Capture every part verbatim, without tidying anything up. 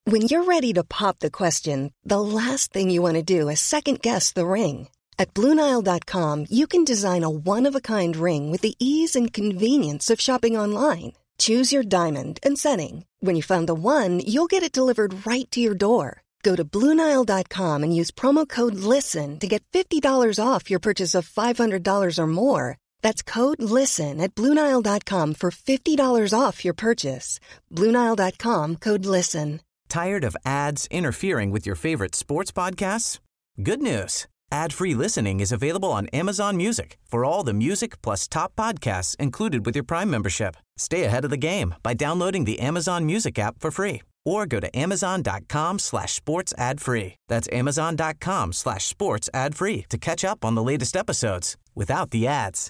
When you're ready to pop the question, the last thing you want to do is second-guess the ring. At Blue Nile dot com, you can design a one-of-a-kind ring with the ease and convenience of shopping online. Choose your diamond and setting. When you find the one, you'll get it delivered right to your door. Go to Blue Nile dot com and use promo code LISTEN to get fifty dollars off your purchase of five hundred dollars or more. That's code LISTEN at Blue Nile dot com for fifty dollars off your purchase. Blue Nile dot com, code LISTEN. Tired of ads interfering with your favorite sports podcasts? Good news. Ad-free listening is available on Amazon Music for all the music plus top podcasts included with your Prime membership. Stay ahead of the game by downloading the Amazon Music app for free or go to amazon.com slash sports ad free. That's amazon.com slash sports ad free to catch up on the latest episodes without the ads.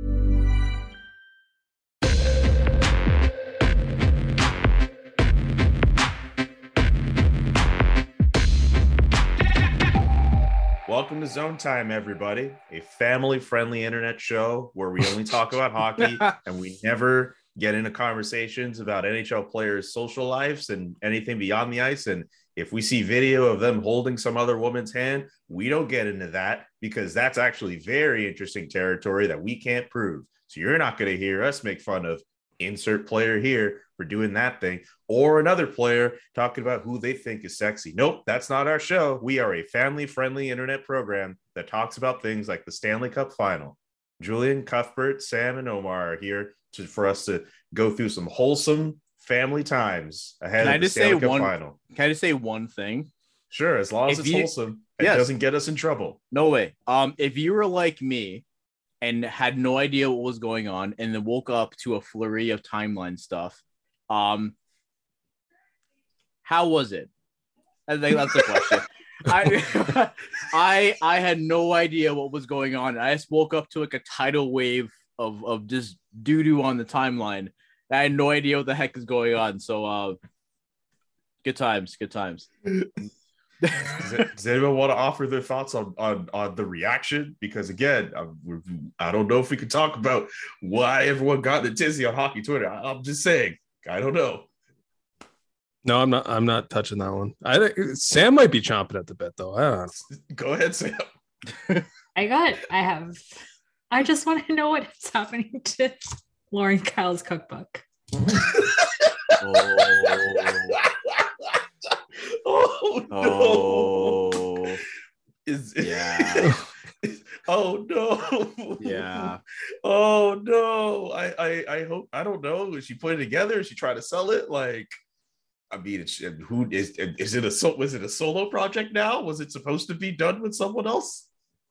Welcome to Zone Time, everybody, a family-friendly internet show where we only talk about hockey and we never get into conversations about N H L players' social lives and anything beyond the ice. And if we see video of them holding some other woman's hand, we don't get into that because that's actually very interesting territory that we can't prove. So you're not going to hear us make fun of insert player here for doing that thing or another player talking about who they think is sexy. Nope, that's not our show. We are a family-friendly internet program that talks about things like the Stanley Cup Final. Julian, Cuthbert, Sam, and Omar are here to, for us to go through some wholesome family times ahead can of I the just Stanley say Cup one, Final. Can I just say one thing? Sure, as long as if it's you, wholesome, it yes. doesn't get us in trouble. No way. Um, if you were like me and had no idea what was going on and then woke up to a flurry of timeline stuff, um, how was it? I think that's the question. I, I I had no idea what was going on. I just woke up to like a tidal wave of, of just doo-doo on the timeline. I had no idea what the heck is going on. So uh, good times, good times. does, it, does anyone want to offer their thoughts on, on, on the reaction? Because again, I'm, I don't know if we can talk about why everyone got the tizzy on hockey Twitter. I, I'm just saying, I don't know. No, I'm not. I'm not touching that one. I think Sam might be chomping at the bit, though. I don't know. Go ahead, Sam. I got. I have. I just want to know what's happening to Lauren Kyle's cookbook. oh. oh no! Oh, is yeah. Oh no! Yeah. Oh no! I, I I hope I don't know. Is she put it together? Is she trying to sell it? Like, I mean, it's, who is is it a was it a solo project now? Was it supposed to be done with someone else?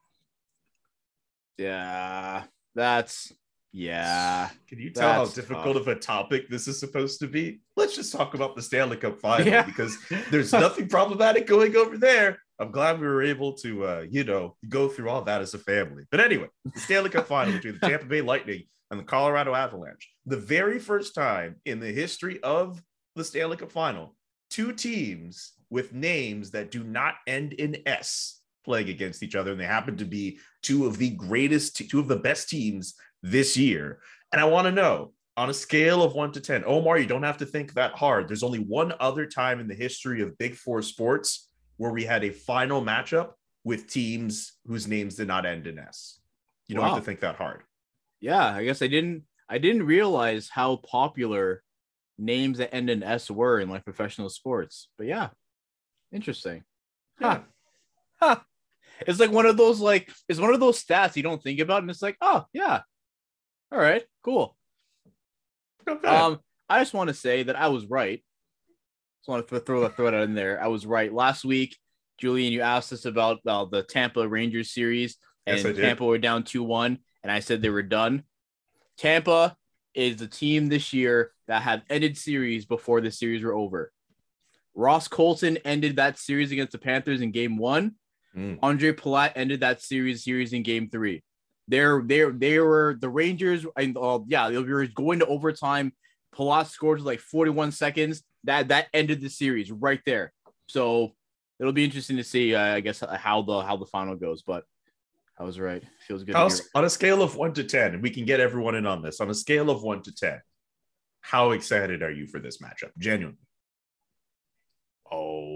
Yeah, that's yeah. Can you tell how That's difficult tough. of a topic this is supposed to be? Let's just talk about the Stanley Cup Final Yeah. because there's nothing problematic going over there. I'm glad we were able to, uh, you know, go through all that as a family. But anyway, the Stanley Cup Final between the Tampa Bay Lightning and the Colorado Avalanche. The very first time in the history of the Stanley Cup Final, two teams with names that do not end in S playing against each other. And they happen to be two of the greatest, two of the best teams this year. And I want to know, on a scale of one to ten, Omar, you don't have to think that hard. There's only one other time in the history of Big Four sports where we had a final matchup with teams whose names did not end in S. You don't Wow. have to think that hard. Yeah, I guess I didn't I didn't realize how popular names that end in S were in like professional sports. But yeah, interesting. Huh. Huh. It's like one of those like it's one of those stats you don't think about, and it's like, oh yeah, all right, cool. Okay. Um, I just want to say that I was right. Just want to throw that throw that in there. I was right last week, Julian. You asked us about uh, the Tampa Rangers series, and Yes, I did. Tampa were down two one, and I said they were done. Tampa is the team this year that had ended series before the series were over. Ross Colton ended that series against the Panthers in game one. Mm. Andre Palat ended that series series in game three. They're they're they were the Rangers and uh, yeah, they were going to overtime. Palat scored with like forty-one seconds. That that ended the series right there. So it'll be interesting to see, uh, I guess, how the how the final goes. But I was right. Feels good. How, to hear. on a scale of one to ten, and we can get everyone in on this, on a scale of one to ten, how excited are you for this matchup? Genuinely. Oh,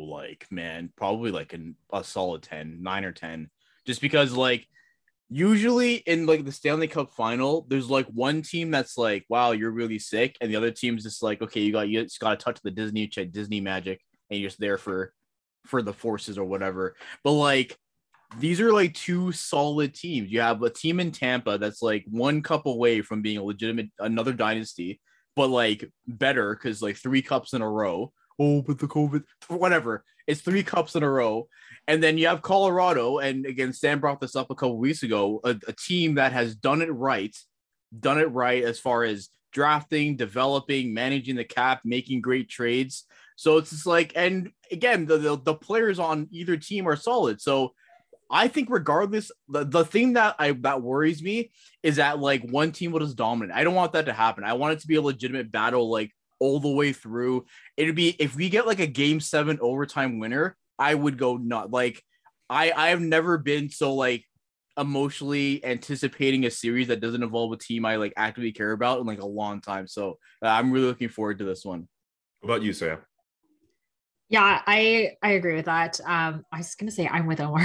like, man, probably like an, a solid ten, nine or ten, just because like usually in like the Stanley Cup final, there's like one team that's like, wow, you're really sick. And the other team's just like, okay, you got, you just got to touch the Disney, check Disney magic, and you're just there for, for the forces or whatever. But like, these are like two solid teams. You have a team in Tampa that's like one cup away from being a legitimate, another dynasty, but like better because like three cups in a row. Oh, but the COVID, whatever. It's three cups in a row. And then you have Colorado. And again, Sam brought this up a couple weeks ago, a, a team that has done it right, done it right as far as drafting, developing, managing the cap, making great trades. So it's just like, and again, the, the, the players on either team are solid. So I think regardless, the, the thing that I that worries me is that like one team will just dominate. I don't want that to happen. I want it to be a legitimate battle, like all the way through. It'd be if we get like a game seven overtime winner, I would go not like I I have never been so like emotionally anticipating a series that doesn't involve a team I like actively care about in like a long time. So uh, I'm really looking forward to this one. What about you, Sam? Yeah, I I agree with that. Um, I was gonna say I'm with Omar.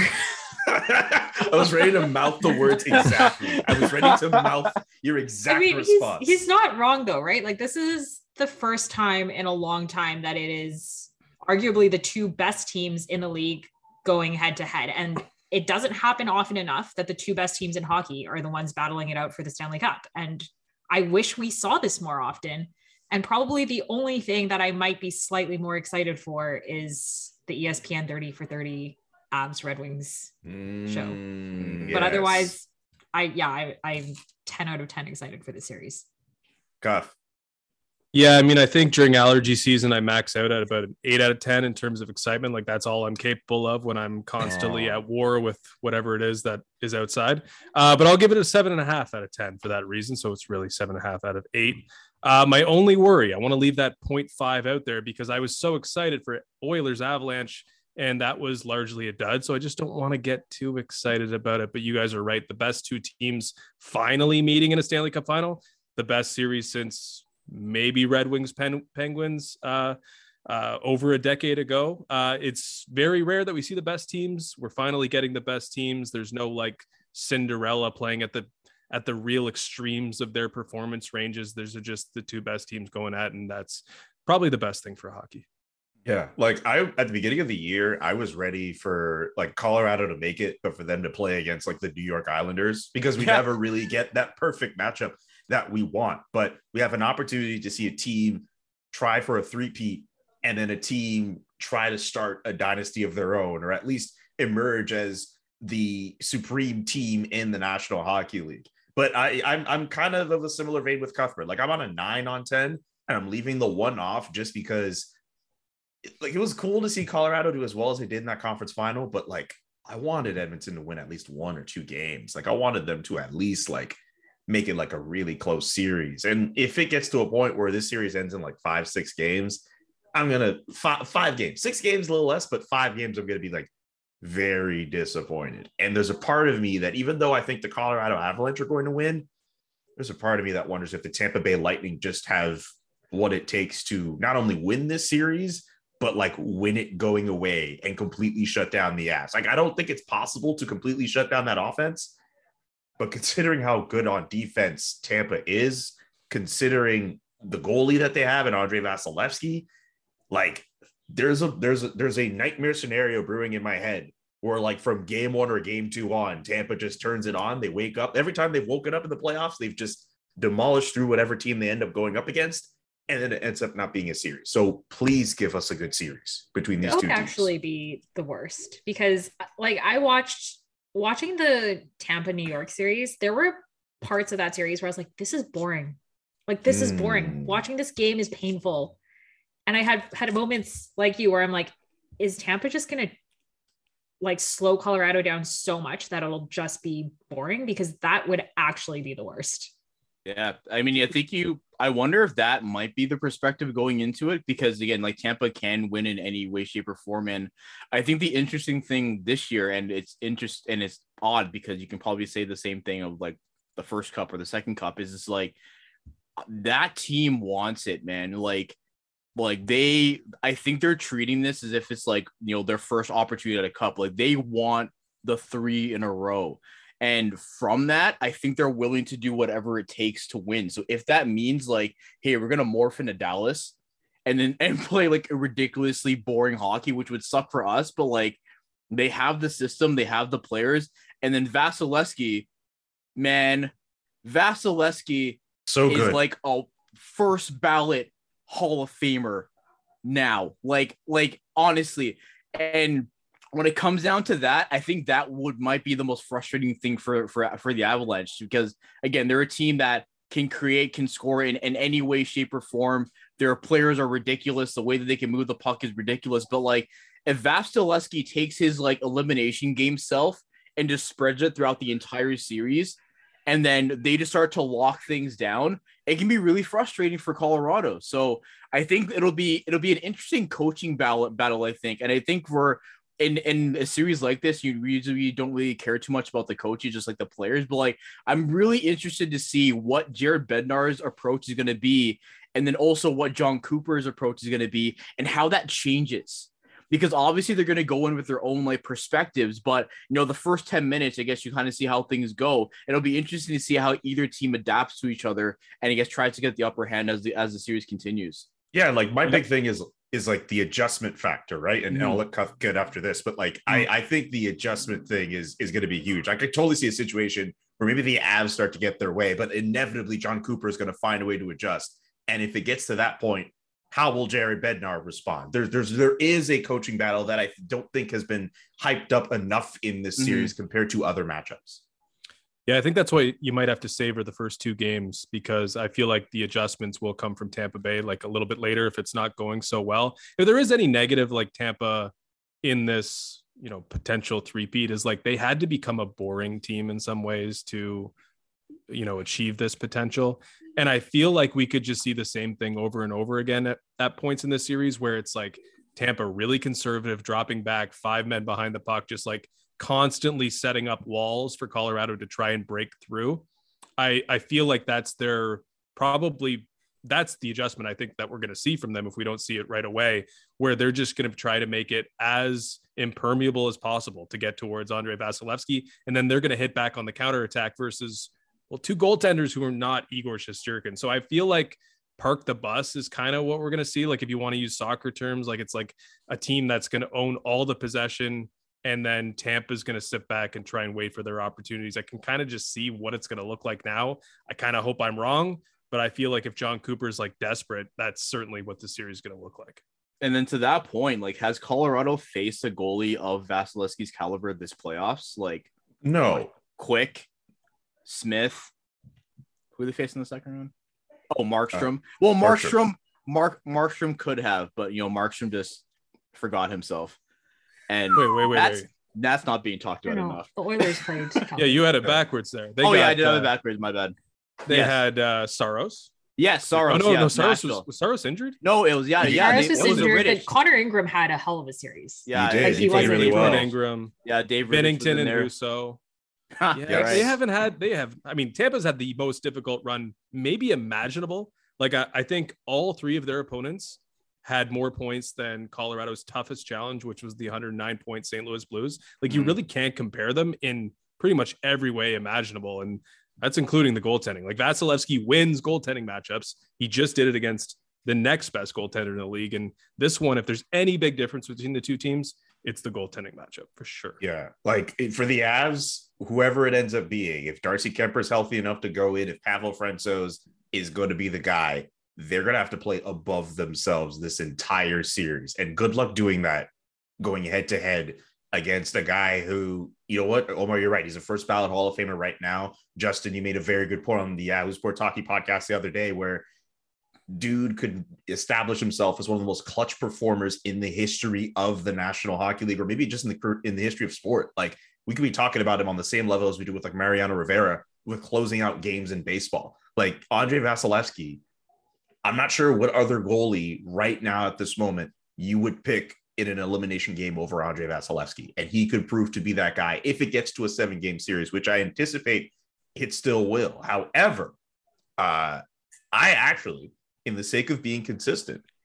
I was ready to mouth the words exactly. I was ready to mouth your exact I mean, response. He's, he's not wrong though, right? Like this is the first time in a long time that it is arguably the two best teams in the league going head to head. And it doesn't happen often enough that the two best teams in hockey are the ones battling it out for the Stanley Cup. And I wish we saw this more often. And probably the only thing that I might be slightly more excited for is the E S P N thirty for thirty Abs Red Wings mm, show. yes. But otherwise, I yeah, I, I'm ten out of ten excited for the series. Cuff. Yeah, I mean, I think during allergy season, I max out at about an eight out of ten in terms of excitement. Like that's all I'm capable of when I'm constantly oh. at war with whatever it is that is outside. Uh, but I'll give it a seven and a half out of ten for that reason. So it's really seven and a half out of eight. Uh, my only worry, I want to leave that zero point five out there because I was so excited for Oilers Avalanche and that was largely a dud. So I just don't want to get too excited about it. But you guys are right. The best two teams finally meeting in a Stanley Cup final, the best series since maybe Red Wings Pen- Penguins uh, uh, over a decade ago. Uh, it's very rare that we see the best teams. We're finally getting the best teams. There's no like Cinderella playing at the at the real extremes of their performance ranges. There's just the two best teams going at, and that's probably the best thing for hockey. Yeah, like I at the beginning of the year, I was ready for like Colorado to make it, but for them to play against like the New York Islanders because we yeah. never really get that perfect matchup that we want. But we have an opportunity to see a team try for a three-peat and then a team try to start a dynasty of their own, or at least emerge as the supreme team in the National Hockey League. But I, I'm I'm kind of of a similar vein with Cuthbert. Like I'm on a nine on ten, and I'm leaving the one off just because, like, it was cool to see Colorado do as well as they did in that conference final. But like, I wanted Edmonton to win at least one or two games. Like I wanted them to at least like make it like a really close series. And if it gets to a point where this series ends in like five, six games, I'm gonna five, five games, six games, a little less, but five games, I'm gonna be like very disappointed. And there's a part of me that even though I think the Colorado Avalanche are going to win, there's a part of me that wonders if the Tampa Bay Lightning just have what it takes to not only win this series, but like win it going away and completely shut down the Avs. Like, I don't think it's possible to completely shut down that offense, but considering how good on defense Tampa is, considering the goalie that they have in Andrei Vasilevsky, like there's a there's a there's a nightmare scenario brewing in my head where like from game one or game two on, Tampa just turns it on. They wake up. Every time they've woken up in the playoffs, they've just demolished through whatever team they end up going up against, and then it ends up not being a series. So please give us a good series between these that two would teams. Actually be the worst because like I watched watching the Tampa New York series, there were parts of that series where I was like, this is boring. Like this mm. is boring. Watching this game is painful. And I had had moments like you where I'm like, is Tampa just going to like slow Colorado down so much that it'll just be boring? Because that would actually be the worst. Yeah. I mean, I think you, I wonder if that might be the perspective going into it, because again, like Tampa can win in any way, shape or form. And I think the interesting thing this year, and it's interest and it's odd because you can probably say the same thing of like the first cup or the second cup, is it's like that team wants it, man. Like, Like they, I think they're treating this as if it's like, you know, their first opportunity at a cup. Like they want the three in a row. And from that, I think they're willing to do whatever it takes to win. So if that means like, hey, we're going to morph into Dallas and then and play like a ridiculously boring hockey, which would suck for us, but like they have the system, they have the players. And then Vasilevsky, man, Vasilevsky So is good. like a first ballot Hall of Famer now. Like, like honestly, and when it comes down to that, I think that would might be the most frustrating thing for for for the Avalanche, because again, they're a team that can create, can score in, in any way, shape, or form. Their players are ridiculous. The way that they can move the puck is ridiculous. But like, if Vasilevsky takes his like elimination game self and just spreads it throughout the entire series, and then they just start to lock things down, it can be really frustrating for Colorado. So I think it'll be it'll be an interesting coaching battle, battle I think. And I think for in, in a series like this, you usually don't really care too much about the coaches, just like the players. But like, I'm really interested to see what Jared Bednar's approach is going to be, and then also what John Cooper's approach is going to be, and how that changes. Because obviously they're going to go in with their own like perspectives, but you know, the first ten minutes, I guess you kind of see how things go. It'll be interesting to see how either team adapts to each other and I guess tries to get the upper hand as the as the series continues. Yeah, like my big thing is is like the adjustment factor, right? And, Mhm. and I'll let Cuff get after this, but like Mhm. I I think the adjustment thing is is going to be huge. I could totally see a situation where maybe the Avs start to get their way, but inevitably John Cooper is going to find a way to adjust. And if it gets to that point, how will Jared Bednar respond? There's, there's, there is a coaching battle that I don't think has been hyped up enough in this Mhm. series compared to other matchups. Yeah, I think that's why you might have to savor the first two games, because I feel like the adjustments will come from Tampa Bay like a little bit later if it's not going so well. If there is any negative like Tampa in this, you know, potential three-peat, is like they had to become a boring team in some ways to, you know, achieve this potential. And I feel like we could just see the same thing over and over again at, at points in this series where it's like Tampa really conservative, dropping back, five men behind the puck, just like constantly setting up walls for Colorado to try and break through. I, I feel like that's their probably that's the adjustment I think that we're going to see from them if we don't see it right away, where they're just going to try to make it as impermeable as possible to get towards Andrei Vasilevsky. And then they're going to hit back on the counterattack versus, well, two goaltenders who are not Igor Shesterkin. So I feel like park the bus is kind of what we're going to see. Like if you want to use soccer terms, like it's like a team that's going to own all the possession, and then Tampa's going to sit back and try and wait for their opportunities. I can kind of just see what it's going to look like now. I kind of hope I'm wrong, but I feel like if John Cooper's like desperate, that's certainly what the series is going to look like. And then to that point, like, has Colorado faced a goalie of Vasilevsky's caliber this playoffs? Like, No. like Quick, Smith, who are they facing in the second round? Oh, Markstrom. Uh, well, Markstrom, Markstrom, Mark Markstrom could have, but you know, Markstrom just forgot himself. And wait, wait, wait, that's, wait. that's not being talked about enough. The Oilers played. Yeah, you had it backwards there. They oh, got, yeah, I did have uh, it backwards. My bad. They yes. had uh, Saros. Yes, Saros. Oh, no, yeah, no, Saros Nashville. was, was Saros injured? No, it was, yeah, yeah. Saros they, was it was injured, British. but Connor Ingram had a hell of a series. Yeah, he did. Like, he, he played really well. Ingram. Yeah, Dave Bennington and there. Russo. yeah, Yeah, right. they haven't had, they have, I mean, Tampa's had the most difficult run, maybe imaginable. Like, I, I think all three of their opponents had more points than Colorado's toughest challenge, which was the one hundred nine point Saint Louis Blues. Like, you Mhm. really can't compare them in pretty much every way imaginable. And that's including the goaltending. Like, Vasilevsky wins goaltending matchups. He just did it against the next best goaltender in the league. And this one, if there's any big difference between the two teams, it's the goaltending matchup for sure. Yeah. Like it- for the Avs, whoever it ends up being, if Darcy Kemper's healthy enough to go in, if Pavel Francouz is going to be the guy, they're going to have to play above themselves this entire series. And good luck doing that, going head to head against a guy who, you know what, Omar, you're right. He's a first ballot Hall of Famer right now. Justin, you made a very good point on the Yahoo Sports Hockey podcast the other day, where dude could establish himself as one of the most clutch performers in the history of the National Hockey League, or maybe just in the in the history of sport. Like, we could be talking about him on the same level as we do with like Mariano Rivera with closing out games in baseball. Like Andrei Vasilevsky, I'm not sure what other goalie right now at this moment you would pick in an elimination game over Andrei Vasilevsky. And he could prove to be that guy if it gets to a seven game series, which I anticipate it still will. However, uh, I actually, in the sake of being consistent,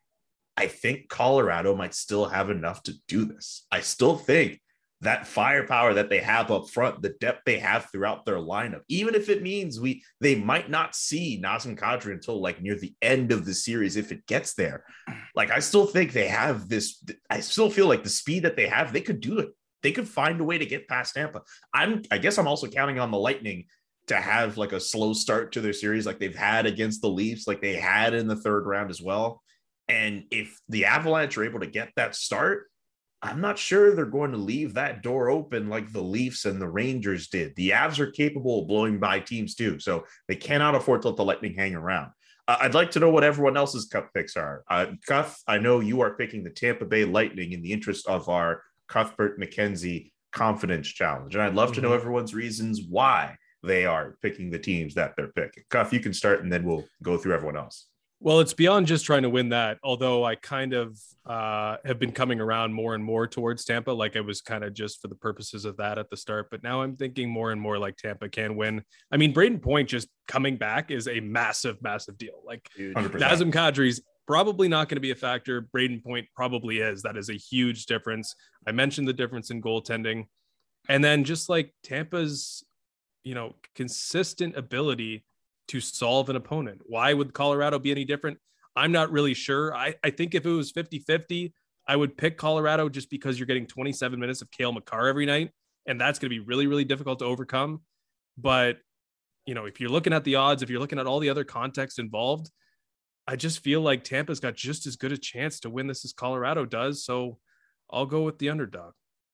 I think Colorado might still have enough to do this. I still think that firepower that they have up front, the depth they have throughout their lineup, even if it means we they might not see Nazem Kadri until like near the end of the series if it gets there. Like, I still think they have this. I still feel like the speed that they have, they could do it. They could find a way to get past Tampa. I'm, I guess I'm also counting on the Lightning to have like a slow start to their series like they've had against the Leafs, like they had in the third round as well. And if the Avalanche are able to get that start, I'm not sure they're going to leave that door open like the Leafs and the Rangers did. The Avs are capable of blowing by teams too, so they cannot afford to let the Lightning hang around. Uh, I'd like to know what everyone else's Cup picks are. Uh, Cuff, I know you are picking the Tampa Bay Lightning in the interest of our Cuthbert McKenzie Confidence Challenge, and I'd love mm-hmm. to know everyone's reasons why they are picking the teams that they're picking. Cuff, you can start, and then we'll go through everyone else. Well, it's beyond just trying to win that, although I kind of uh, have been coming around more and more towards Tampa, like I was kind of just for the purposes of that at the start. But now I'm thinking more and more like Tampa can win. I mean, Braden Point just coming back is a massive, massive deal. Like Nazem Kadri's probably not going to be a factor. Braden Point probably is. That is a huge difference. I mentioned the difference in goaltending. And then just like Tampa's, you know, consistent ability to solve an opponent. Why would Colorado be any different? I'm not really sure. I, I think if it was fifty-fifty, I would pick Colorado just because you're getting twenty-seven minutes of Cale Makar every night. And that's going to be really, really difficult to overcome. But, you know, if you're looking at the odds, if you're looking at all the other context involved, I just feel like Tampa's got just as good a chance to win this as Colorado does. So I'll go with the underdog.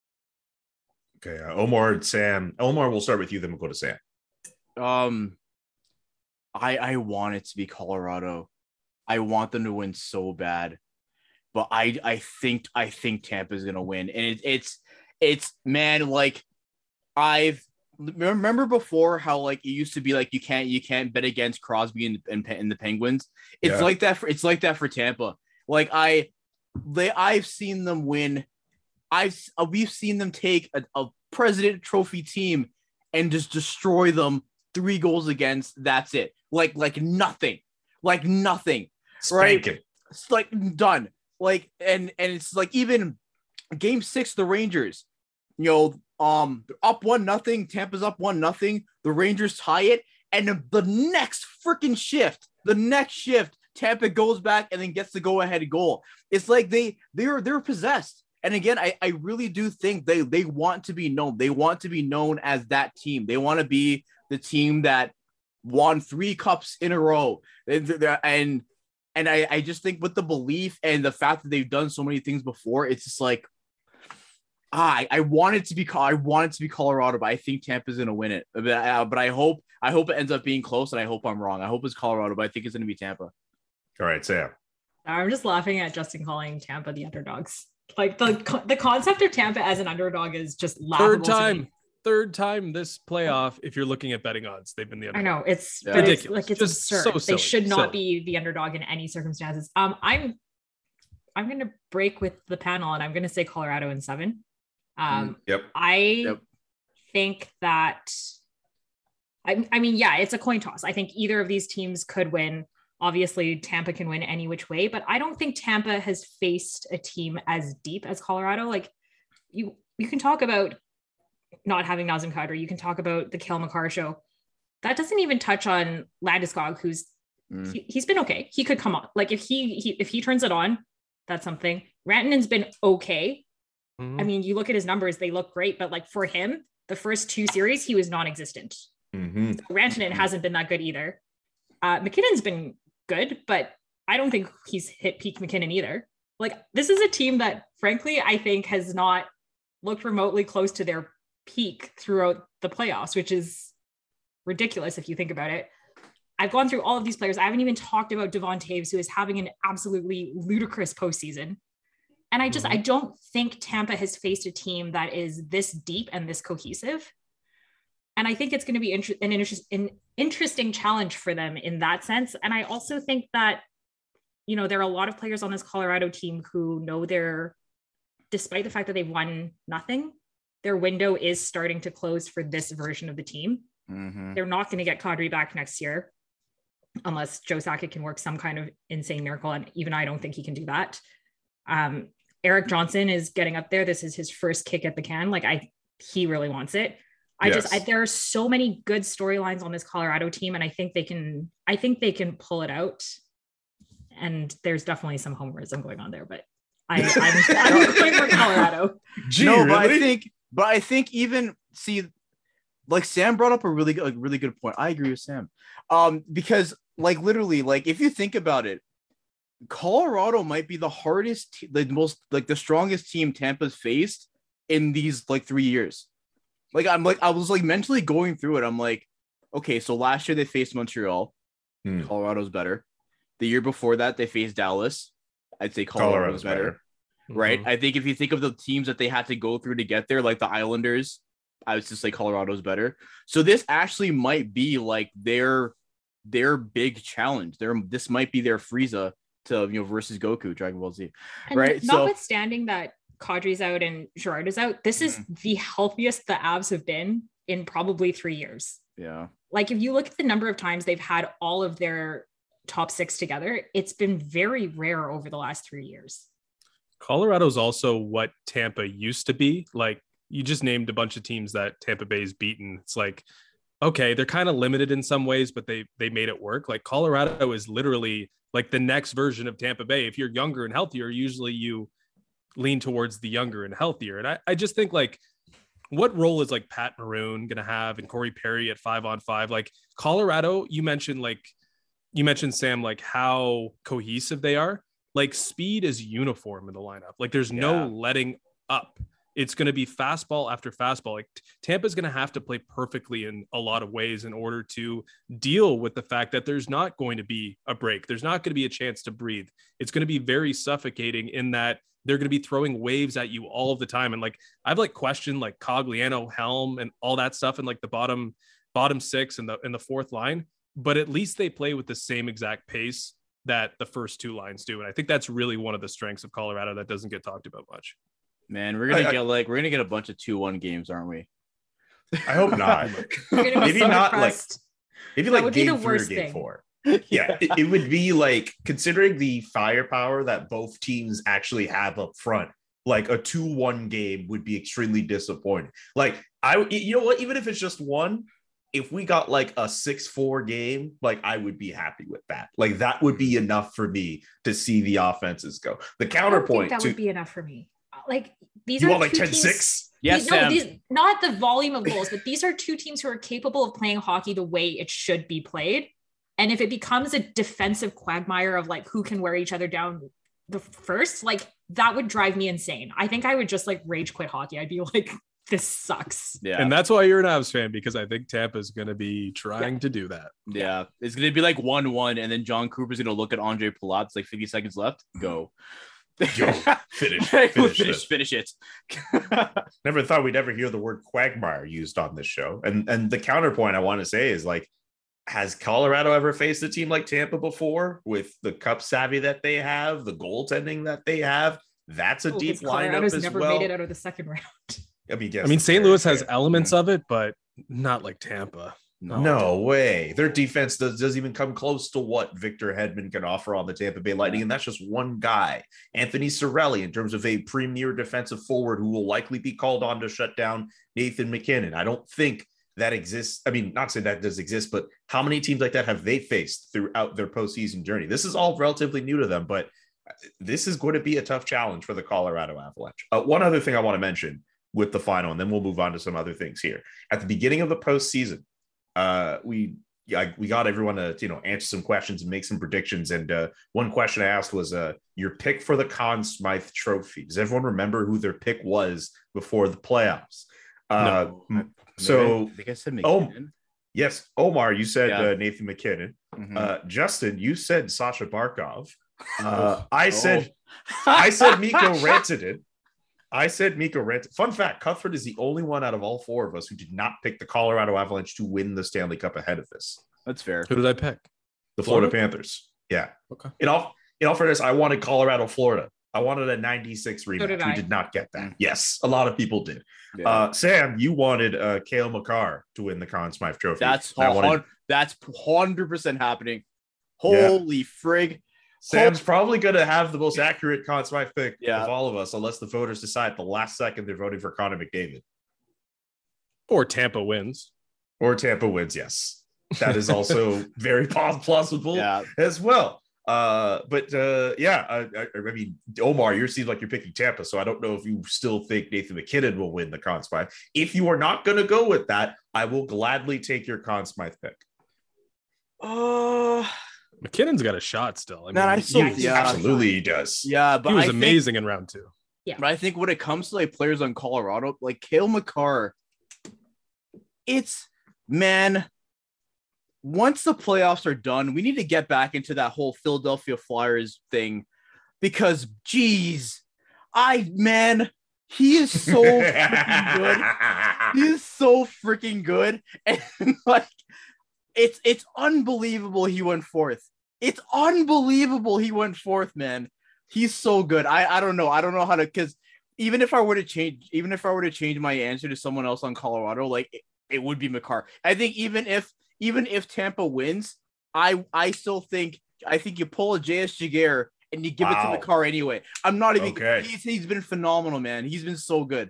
Okay. Uh, Omar and Sam. Omar, we'll start with you, then we'll go to Sam. Um, I I want it to be Colorado. I want them to win so bad, but I I think I think Tampa's gonna win, and it, it's it's man like I've remember before how like it used to be like you can't you can't bet against Crosby and and, and the Penguins. It's yeah. like that for it's like that for Tampa. Like I they I've seen them win. I've we've seen them take a, a President Trophy team and just destroy them. Three goals against, that's it. Like, like nothing, like nothing, Spank right? It. It's like done. Like, and and it's like even game six, the Rangers, you know, um, they're up one nothing. Tampa's up one nothing. The Rangers tie it, and the, the next freaking shift, the next shift, Tampa goes back and then gets the go ahead goal. It's like they they're they're possessed. And again, I, I really do think they they want to be known. They want to be known as that team. They want to be the team that won three cups in a row. And and, and I, I just think with the belief and the fact that they've done so many things before, it's just like, ah, I, I want it to be I want it to be Colorado, but I think Tampa's going to win it. But, uh, but I hope I hope it ends up being close, and I hope I'm wrong. I hope it's Colorado, but I think it's going to be Tampa. All right, Sam. I'm just laughing at Justin calling Tampa the underdogs. Like the the concept of Tampa as an underdog is just laughable. Third time, third time this playoff. If you're looking at betting odds, they've been the underdog. I know it's yeah. but ridiculous. It's, like it's just absurd. So silly, they should not silly. be the underdog in any circumstances. Um, I'm I'm going to break with the panel, and I'm going to say Colorado in seven. Um, yep. I yep. think that. I I mean, yeah, it's a coin toss. I think either of these teams could win. Obviously, Tampa can win any which way, but I don't think Tampa has faced a team as deep as Colorado. Like you, you can talk about not having Nazem Kadri. You can talk about the Cale Makar show. That doesn't even touch on Landeskog, who's mm. he, he's been okay. He could come on. Like if he, he if he turns it on, that's something. Rantanen's been okay. Mm-hmm. I mean, you look at his numbers; they look great. But like for him, the first two series, he was non-existent. Mm-hmm. So Rantanen mm-hmm. hasn't been that good either. Uh, McKinnon's been good, but I don't think he's hit peak McKinnon either. Like this is a team that frankly, I think has not looked remotely close to their peak throughout the playoffs, which is ridiculous if you think about it. I've gone through all of these players. I haven't even talked about Devon Toews, who is having an absolutely ludicrous postseason. And I just, mm-hmm. I don't think Tampa has faced a team that is this deep and this cohesive. And I think it's going to be inter- an, inter- an interesting challenge for them in that sense. And I also think that, you know, there are a lot of players on this Colorado team who know they're, despite the fact that they've won nothing, their window is starting to close for this version of the team. Mm-hmm. They're not going to get Kadri back next year. unless Joe Sakic can work some kind of insane miracle. And even I don't think he can do that. Um, Eric Johnson is getting up there. This is his first kick at the can. Like I, he really wants it. I yes. just, I, there are so many good storylines on this Colorado team. And I think they can, I think they can pull it out. And there's definitely some homerism going on there, but I, I'm, I'm rooting for Colorado. Gee, no, really? but I think, but I think even see, like Sam brought up a really, a really good point. I agree with Sam, um, because like literally, like if you think about it, Colorado might be the hardest, the most, like the strongest team Tampa's faced in these like three years. Like I'm like I was like mentally going through it. I'm like, okay, so last year they faced Montreal. Hmm. Colorado's better. The year before that, they faced Dallas. I'd say Colorado Colorado's was better, better. Right? Mm-hmm. I think if you think of the teams that they had to go through to get there, like the Islanders, I would just say Colorado's better. So this actually might be like their their big challenge. Their this might be their Frieza to you know versus Goku, Dragon Ball Z, and right? Notwithstanding so, that Kadri's out and Gerard is out, this is mm-hmm. the healthiest the Avs have been in probably three years. Yeah, like if you look at the number of times they've had all of their top six together, it's been very rare over the last three years. Colorado's also what Tampa used to be. Like you just named a bunch of teams that Tampa Bay's beaten. It's like, okay, they're kind of limited in some ways, but they they made it work. Like Colorado is literally like the next version of Tampa Bay. If you're younger and healthier, usually you lean towards the younger and healthier. And I, I just think like, what role is like Pat Maroon going to have and Corey Perry at five on five? Like Colorado, you mentioned like, you mentioned Sam, like how cohesive they are. Like speed is uniform in the lineup. Like there's yeah. no letting up. It's going to be fastball after fastball. Like Tampa's going to have to play perfectly in a lot of ways in order to deal with the fact that there's not going to be a break. There's not going to be a chance to breathe. It's going to be very suffocating in that they're going to be throwing waves at you all of the time. And like, I've like questioned like Cogliano, Helm and all that stuff in like the bottom, bottom six and the, in the fourth line, but at least they play with the same exact pace that the first two lines do. And I think that's really one of the strengths of Colorado that doesn't get talked about much. Man, we're gonna I, get like we're gonna get a bunch of two one games, aren't we? I hope not. Maybe so not depressed. like maybe that like game three or game thing. four. Yeah, it, it would be like considering the firepower that both teams actually have up front. Like a two one game would be extremely disappointing. Like I, you know what? Even if it's just one, if we got like a six four game, like I would be happy with that. Like that would be enough for me to see the offenses go. The counterpoint that to, would be enough for me. Like these you are want like ten teams, six? Yes, no, these, not the volume of goals, but these are two teams who are capable of playing hockey the way it should be played. And if it becomes a defensive quagmire of like who can wear each other down the first, like that would drive me insane. I think I would just like rage quit hockey. I'd be like, this sucks. Yeah. And that's why you're an Avs fan, because I think Tampa's going to be trying yeah. to do that. Yeah. It's going to be like one one. And then John Cooper's going to look at Andre Palat, like fifty seconds left. Go. Yo, finish, finish, finish, finish it. Never thought we'd ever hear the word quagmire used on this show. And and the counterpoint I want to say is like, has Colorado ever faced a team like Tampa before with the cup savvy that they have, the goaltending that they have? That's a oh, deep lineup as never well. Made it out of the second round. I mean, yes, I mean, Saint Louis has elements of it, but not like Tampa. No, no way. Their defense does, doesn't even come close to what Victor Hedman can offer on the Tampa Bay Lightning. And that's just one guy, Anthony Cirelli, in terms of a premier defensive forward who will likely be called on to shut down Nathan McKinnon. I don't think that exists. I mean, not saying that does exist, but how many teams like that have they faced throughout their postseason journey? This is all relatively new to them, but this is going to be a tough challenge for the Colorado Avalanche. Uh, one other thing I want to mention with the final, and then we'll move on to some other things here. At the beginning of the postseason, Uh, we yeah, we got everyone to you know answer some questions and make some predictions. And uh, one question I asked was uh, your pick for the Conn Smythe Trophy. Does everyone remember who their pick was before the playoffs? Uh, no. So, I think I said McKinnon. Oh, yes, Omar, you said yeah. uh, Nathan McKinnon. Mm-hmm. Uh, Justin, you said Sasha Barkov. Uh, I said I said Mikko Rantanen. I said Mikko Rantanen. Fun fact, Cuthbert is the only one out of all four of us who did not pick the Colorado Avalanche to win the Stanley Cup ahead of this. That's fair. Who did I pick? The Florida, Florida Panthers. Yeah. Okay. In all, in all fairness, I wanted Colorado, Florida. I wanted a ninety-six rematch. So did we I. did not get that. Yes, a lot of people did. Yeah. Uh, Sam, you wanted uh, Cale Makar to win the Conn Smythe Trophy. That's I wanted... that's one hundred percent happening. Holy yeah. frig. Sam's Hope- probably going to have the most accurate Conn Smythe pick yeah. of all of us, unless the voters decide at the last second they're voting for Connor McDavid. Or Tampa wins. Or Tampa wins, yes. That is also very plausible yeah. as well. Uh, but uh, yeah, I, I, I mean, Omar, you seem like you're picking Tampa, so I don't know if you still think Nathan MacKinnon will win the Conn Smythe. If you are not going to go with that, I will gladly take your Conn Smythe pick. Uh, McKinnon's got a shot still. I mean, man, I still, he, yeah, absolutely he does. Yeah, but he was I amazing think, in round two. Yeah, but I think when it comes to like players on Colorado, like Cale Makar, it's man. Once the playoffs are done, we need to get back into that whole Philadelphia Flyers thing because, geez, I, man, he is so freaking good. He is so freaking good. And, like, it's it's unbelievable he went fourth. It's unbelievable he went fourth, man. He's so good. I, I don't know. I don't know how to, because even if I were to change, even if I were to change my answer to someone else on Colorado, like, it, it would be Makar. I think even if, Even if Tampa wins, I I still think I think you pull a J S Jaguar and you give wow. it to Makar anyway. I'm not even. Okay. He's, he's been phenomenal, man. He's been so good.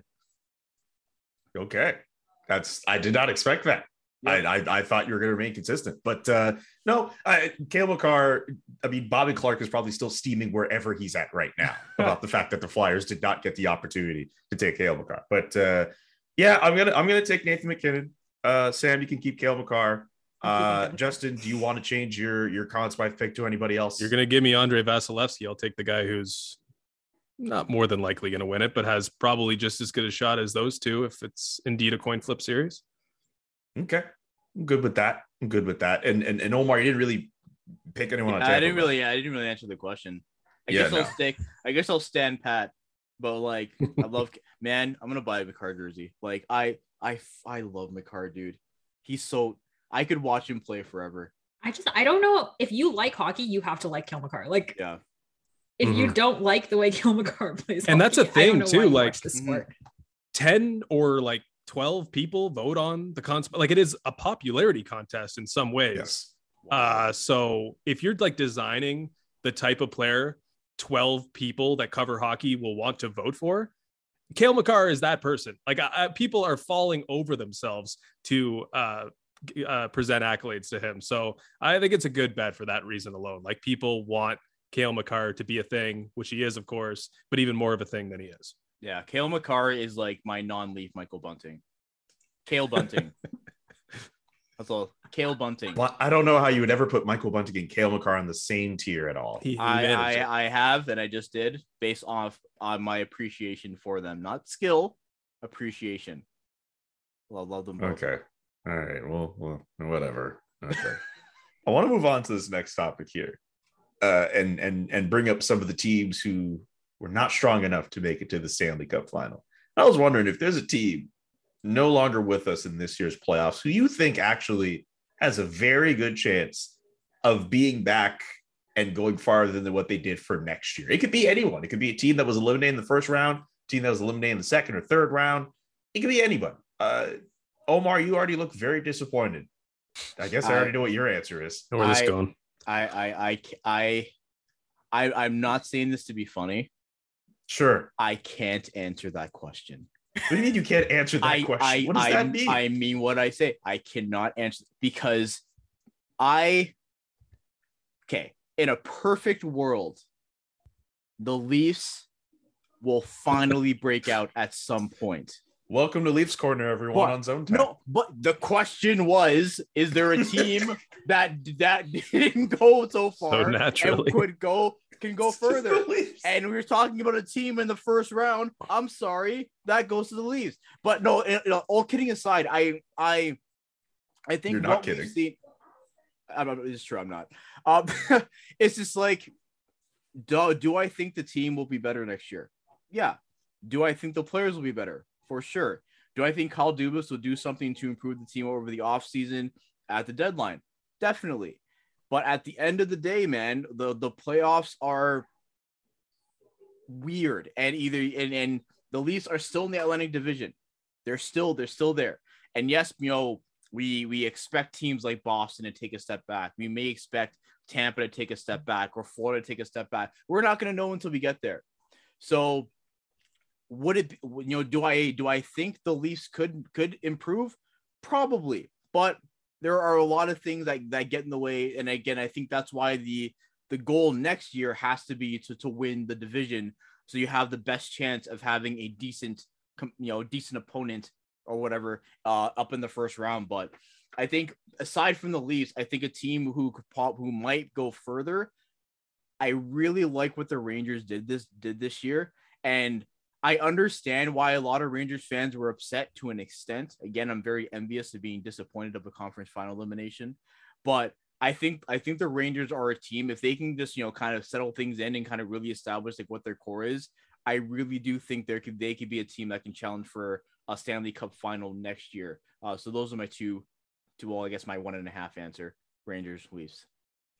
Okay, that's I did not expect that. Yep. I, I I thought you were going to remain consistent, but uh, no, I, Cale Makar. I mean, Bobby Clark is probably still steaming wherever he's at right now about the fact that the Flyers did not get the opportunity to take Cale Makar. But uh, yeah, I'm gonna I'm gonna take Nathan MacKinnon. Uh, Sam, you can keep Cale Makar. Uh, Justin, do you want to change your your Conn Smythe pick to anybody else? You're going to give me Andre Vasilevsky. I'll take the guy who's not more than likely going to win it, but has probably just as good a shot as those two if it's indeed a coin flip series. Okay, I'm good with that. I'm good with that. And and, and Omar, you didn't really pick anyone on Tampa. I didn't really. Yeah, I didn't really answer the question. I yeah, guess no. I'll stick. I guess I'll stand pat. But like, I love man. I'm gonna buy a Makar jersey. Like I I I love Makar, dude. He's so. I could watch him play forever. I just, I don't know if you like hockey, you have to like Cale Makar. Like, yeah. If mm-hmm. you don't like the way Cale Makar plays, and hockey, that's a thing too. Like, mm-hmm. ten or like twelve people vote on the con. Like, it is a popularity contest in some ways. Yes. Uh, so if you're like designing the type of player twelve people that cover hockey will want to vote for, Cale Makar is that person. Like, I, people are falling over themselves to uh, uh, present accolades to him. So I think it's a good bet for that reason alone. Like, people want Cale Makar to be a thing, which he is, of course, but even more of a thing than he is. Yeah, Cale Makar is like my non-leaf Michael Bunting. Cale Bunting. That's all. Cale Bunting. Well, I don't know how you would ever put Michael Bunting and Cale Makar on the same tier at all. He, he I, I, I have, and I just did, based off on my appreciation for them. Not skill, appreciation. Well, I love them both. Okay. All right. Well, well whatever. Okay. I want to move on to this next topic here, uh, and and and bring up some of the teams who were not strong enough to make it to the Stanley Cup final. I was wondering if there's a team no longer with us in this year's playoffs who you think actually has a very good chance of being back and going farther than what they did for next year. It could be anyone. It could be a team that was eliminated in the first round, a team that was eliminated in the second or third round. It could be anyone. Uh, Omar, you already look very disappointed. I guess I, I already know what your answer is. Where this I, going? I, I, I, I, I, I'm not saying this to be funny. Sure. I can't answer that question. What do you mean you can't answer that I, question? I, What does I, that mean? I mean what I say. I cannot answer because I, okay, in a perfect world, the Leafs will finally break out at some point. Welcome to Leafs Corner, everyone, but, on Zone Time. No, but the question was, is there a team that that didn't go so far So naturally. and could go can go further? And we were talking about a team in the first round. I'm sorry, that goes to the Leafs. But no, you know, all kidding aside, I I I think You're not what kidding. we've seen, I'm not, it's true, I'm not. Um, it's just like, do, do I think the team will be better next year? Yeah. Do I think the players will be better? For sure. Do I think Kyle Dubas will do something to improve the team over the offseason at the deadline? Definitely. But at the end of the day, man, the, the playoffs are weird. And either and, and the Leafs are still in the Atlantic Division. They're still they're still there. And yes, you know, we we expect teams like Boston to take a step back. We may expect Tampa to take a step back or Florida to take a step back. We're not going to know until we get there. So would it, you know, do I, do I think the Leafs could, could improve? Probably, but there are a lot of things that, that get in the way. And again, I think that's why the, the goal next year has to be to, to win the division. So you have the best chance of having a decent, you know, decent opponent or whatever uh, up in the first round. But I think aside from the Leafs, I think a team who could pop, who might go further. I really like what the Rangers did this, did this year. And I understand why a lot of Rangers fans were upset to an extent. Again, I'm very envious of being disappointed of a conference final elimination, but I think, I think the Rangers are a team, if they can just, you know, kind of settle things in and kind of really establish like what their core is, I really do think there could, they could be a team that can challenge for a Stanley Cup final next year. Uh, so those are my two, two, well, I guess my one and a half answer, Rangers, Leafs.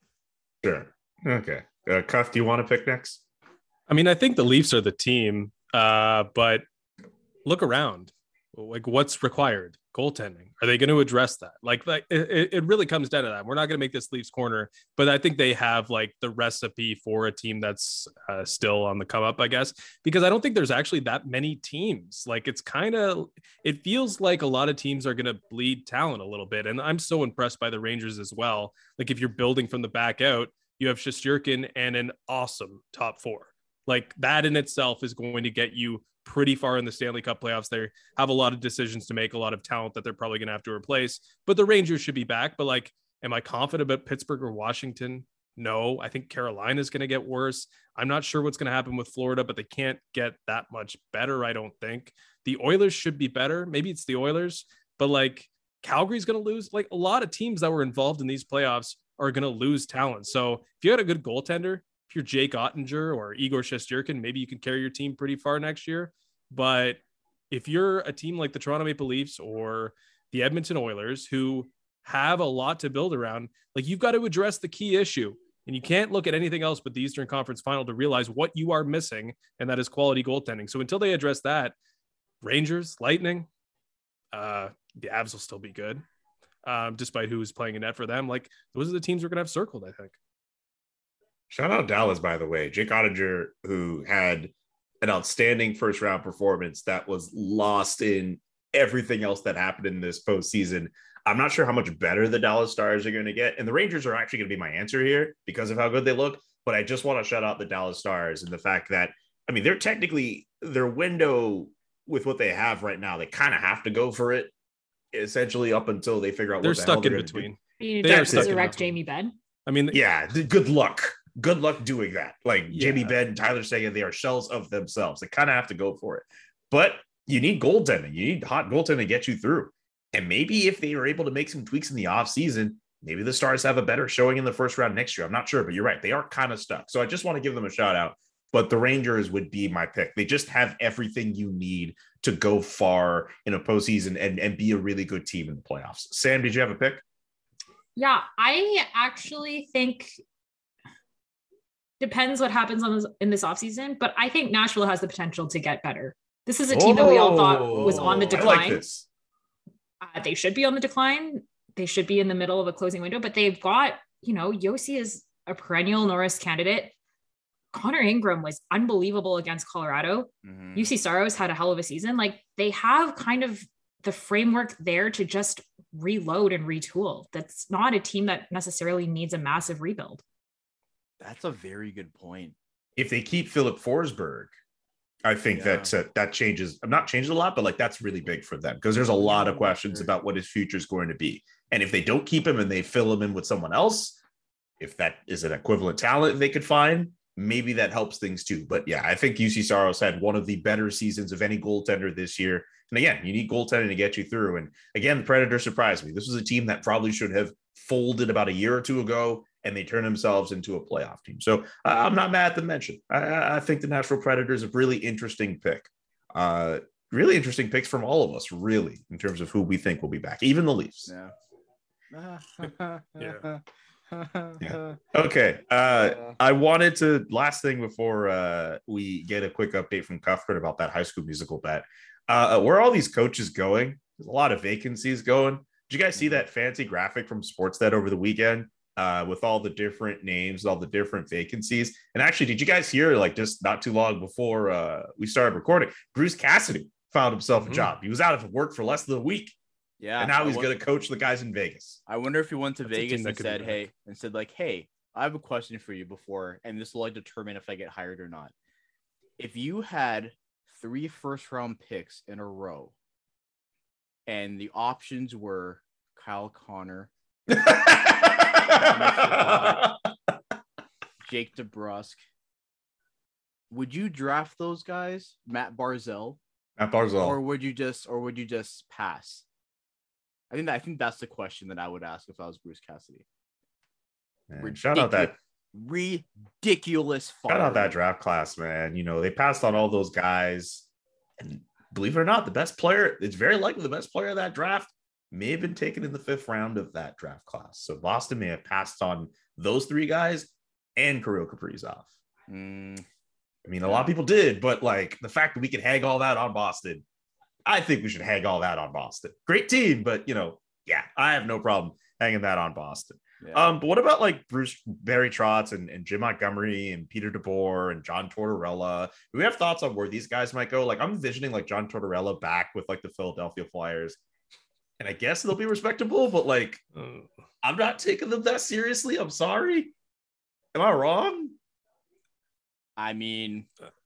Sure. Okay. Uh, Cuff, do you want to pick next? I mean, I think the Leafs are the team, uh, but look around. Like, what's required? Goaltending. Are they going to address that? Like, like it, it really comes down to that. We're not going to make this Leafs corner, but I think they have like the recipe for a team that's uh, still on the come up, I guess, because I don't think there's actually that many teams. Like, it's kind of, it feels like a lot of teams are going to bleed talent a little bit. And I'm so impressed by the Rangers as well. Like, if you're building from the back out, you have Shesterkin and an awesome top four. Like, that in itself is going to get you pretty far in the Stanley Cup playoffs. They have a lot of decisions to make, a lot of talent that they're probably going to have to replace, but the Rangers should be back. But like, am I confident about Pittsburgh or Washington? No, I think Carolina is going to get worse. I'm not sure what's going to happen with Florida, but they can't get that much better. I don't think the Oilers should be better. Maybe it's the Oilers, but like Calgary's going to lose. Like, a lot of teams that were involved in these playoffs are going to lose talent. So if you had a good goaltender, if you're Jake Ottinger or Igor Shesterkin, maybe you can carry your team pretty far next year. But if you're a team like the Toronto Maple Leafs or the Edmonton Oilers, who have a lot to build around, like, you've got to address the key issue. And you can't look at anything else but the Eastern Conference Final to realize what you are missing, and that is quality goaltending. So until they address that, Rangers, Lightning, uh, the Avs will still be good, um, despite who's playing in net for them. Like, those are the teams we're going to have circled, I think. Shout out Dallas, by the way. Jake Ottinger, who had an outstanding first round performance that was lost in everything else that happened in this postseason. I'm not sure how much better the Dallas Stars are going to get. And the Rangers are actually going to be my answer here because of how good they look. But I just want to shout out the Dallas Stars and the fact that, I mean, they're technically, their window with what they have right now, they kind of have to go for it essentially up until they figure out they're what the stuck hell in between. You They need are to stuck in resurrect between. Jamie Benn. I mean, Yeah, good luck. Good luck doing that. Like Yeah. Jamie Benn, Tyler Seguin, they are shells of themselves. They kind of have to go for it. But you need goaltending. You need hot goaltending to get you through. And maybe if they were able to make some tweaks in the offseason, maybe the Stars have a better showing in the first round next year. I'm not sure, but you're right. They are kind of stuck. So I just want to give them a shout out. But the Rangers would be my pick. They just have everything you need to go far in a postseason and, and be a really good team in the playoffs. Sam, did you have a pick? Yeah, I actually think depends what happens on this, in this offseason, but I think Nashville has the potential to get better. This is a team that we all thought was on the I decline. like this. Uh, they should be on the decline. They should be in the middle of a closing window, but they've got, you know, Yossi is a perennial Norris candidate. Connor Ingram was unbelievable against Colorado. Mm-hmm. U C Saros had a hell of a season. Like, they have kind of the framework there to just reload and retool. That's not a team that necessarily needs a massive rebuild. That's a very good point. If they keep Philip Forsberg, I think Yeah. that uh, that changes. I'm not changed a lot, but like that's really big for them because there's a lot of questions about what his future is going to be. And if they don't keep him and they fill him in with someone else, if that is an equivalent talent they could find, maybe that helps things too. But yeah, I think U C Saros had one of the better seasons of any goaltender this year. And again, you need goaltending to get you through. And again, the Predators surprised me. This was a team that probably should have folded about a year or two ago, and they turned themselves into a playoff team. So uh, I'm not mad at the mention. I, I think the Nashville Predators is a really interesting pick. Uh, really interesting picks from all of us, really, in terms of who we think will be back, even the Leafs. Yeah. Yeah. Yeah. Okay. Uh, I wanted to, last thing before uh, we get a quick update from Cuthbert about that High School Musical bet. Uh, where are all these coaches going? There's a lot of vacancies going. Did you guys see that fancy graphic from Sportsnet over the weekend uh, with all the different names, all the different vacancies. And actually, did you guys hear, like, just not too long before uh, we started recording, Bruce Cassidy found himself mm-hmm. a job. He was out of work for less than a week. Yeah. And now I he's wonder, going to coach the guys in Vegas. I wonder if he went to That's Vegas and said, hey, hey, and said like, hey, I have a question for you before, and this will like determine if I get hired or not. If you had three first round picks in a row and the options were Kyle Connor, Jake DeBrusk, would you draft those guys? Matt Barzal? Matt Barzal. Or would you just or would you just pass? I think that, I think that's the question that I would ask if I was Bruce Cassidy. Man, shout out that ridiculous fire. Shout out that draft class, man. You know, they passed on all those guys. And believe it or not, the best player, it's very likely the best player of that draft may have been taken in the fifth round of that draft class. So Boston may have passed on those three guys and Kirill Kaprizov. Mm. I mean, a lot of people did, but like the fact that we can hang all that on Boston, I think we should hang all that on Boston. Great team, but you know, yeah, I have no problem hanging that on Boston. Yeah. Um, but what about like Bruce Barry Trotz and, and Jim Montgomery and Peter DeBoer and John Tortorella? Do we have thoughts on where these guys might go? Like I'm envisioning like John Tortorella back with like the Philadelphia Flyers. And I guess they'll be respectable, but like I'm not taking them that seriously. I'm sorry. Am I wrong? I mean,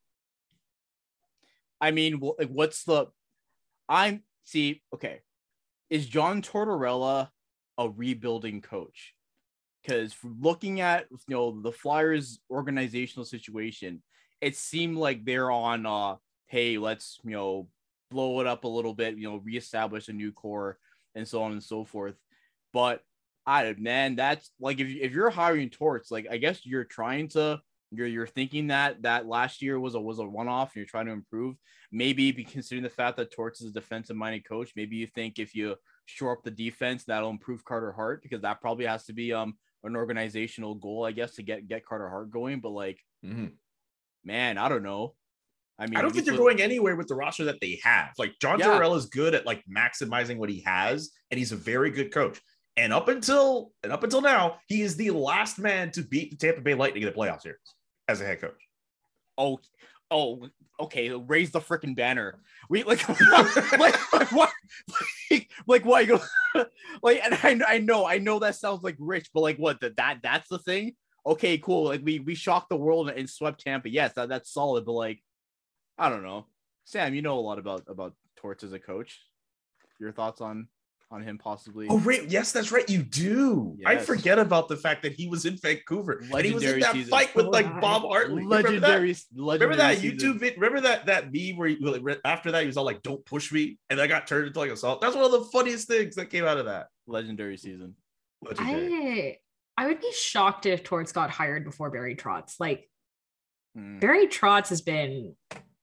I mean, what's the I'm see, okay. Is John Tortorella a rebuilding coach? Because looking at, you know, the Flyers organizational situation, it seemed like they're on uh hey, let's, you know, blow it up a little bit, you know, reestablish a new core and so on and so forth. But I man, that's like if if you're hiring Torts, like I guess you're trying to You're you're thinking that that last year was a was a one-off and you're trying to improve. Maybe be considering the fact that Torts is a defensive-minded coach. Maybe you think if you shore up the defense, that'll improve Carter Hart, because that probably has to be um an organizational goal, I guess, to get get Carter Hart going. But like, mm-hmm. man, I don't know. I mean, I don't think they're going anywhere with the roster that they have. Like John yeah. Tortorella is good at like maximizing what he has, and he's a very good coach. And up until and up until now, he is the last man to beat the Tampa Bay Lightning in the playoff series as a head coach. Oh, oh, okay. Raise the freaking banner. We like, like, like what? Like, like what? You go, like, and I, I know, I know that sounds like rich, but like, what? That that that's the thing. Okay, cool. Like we we shocked the world and swept Tampa. Yes, that, that's solid. But like, I don't know, Sam. You know a lot about about Torts as a coach. Your thoughts on? on him possibly. Oh, right. Yes, that's right. You do. Yes. I forget about the fact that he was in Vancouver. Legendary and he was in that season. Fight with like Bob Hartley. Legendary. Remember that, legendary remember that YouTube video? Remember that that meme where he, after that he was all like, "Don't push me," and that got turned into like assault. That's one of the funniest things that came out of that. Legendary season. Legendary. I I would be shocked if Torts got hired before Barry Trotz. Like hmm. Barry Trotz has been